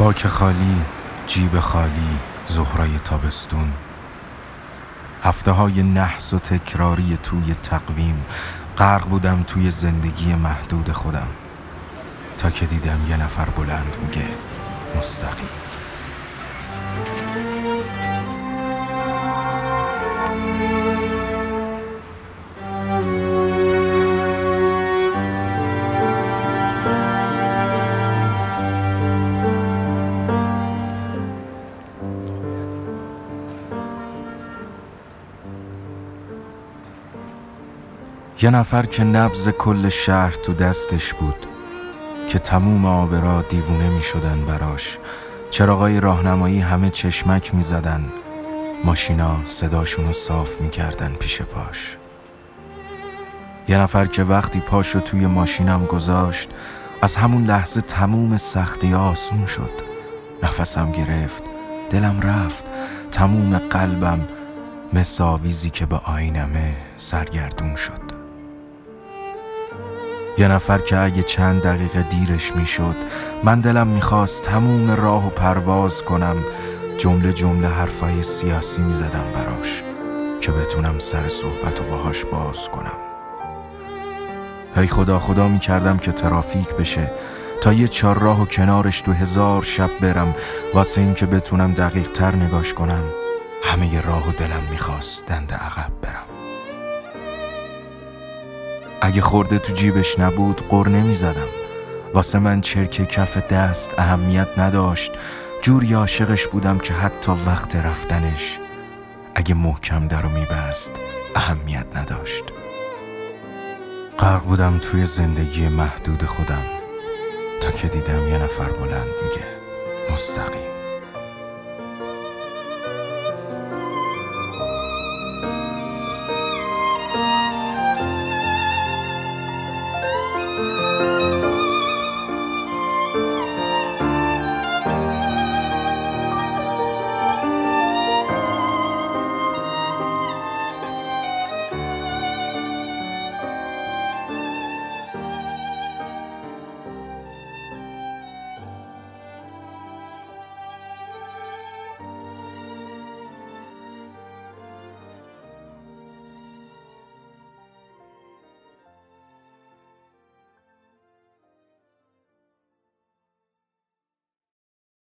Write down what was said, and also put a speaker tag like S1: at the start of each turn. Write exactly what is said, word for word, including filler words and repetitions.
S1: باک خالی، جیب خالی، زهرای تابستون، هفته های نحس و تکراری توی تقویم. غرق بودم توی زندگی محدود خودم تا که دیدم یه نفر بلند میگه مستقیم. یه نفر که نبض کل شهر تو دستش بود، که تموم آبرا دیوونه می شدن براش. چراغای راهنمایی همه چشمک می زدن، ماشینا صداشونو صاف می کردن پیش پاش. یه نفر که وقتی پاشو توی ماشینم گذاشت، از همون لحظه تموم سختی آسون شد. نفسم گرفت، دلم رفت، تموم قلبم مثل آویزی که به آینمه سرگردون شد. یه نفر که اگه چند دقیقه دیرش میشد، من دلم میخواست تموم راهو پرواز کنم، جمله جمله حرفای سیاسی میزدم براش که بتونم سر صحبتو باهاش باز کنم. هی خدا خدا میکردم که ترافیک بشه تا یه چهارراه و کنارش دو هزار شب برم، واسه این که بتونم دقیق تر نگاش کنم. همه ی راه و دلم میخواست دنده عقب برم. اگه خورده تو جیبش نبود غر نمی زدم. واسه من چرک کف دست اهمیت نداشت. جوری عاشقش بودم که حتی وقت رفتنش اگه محکم درو می بست اهمیت نداشت. غرق بودم توی زندگی محدود خودم تا که دیدم یه نفر بلند میگه مستقیم.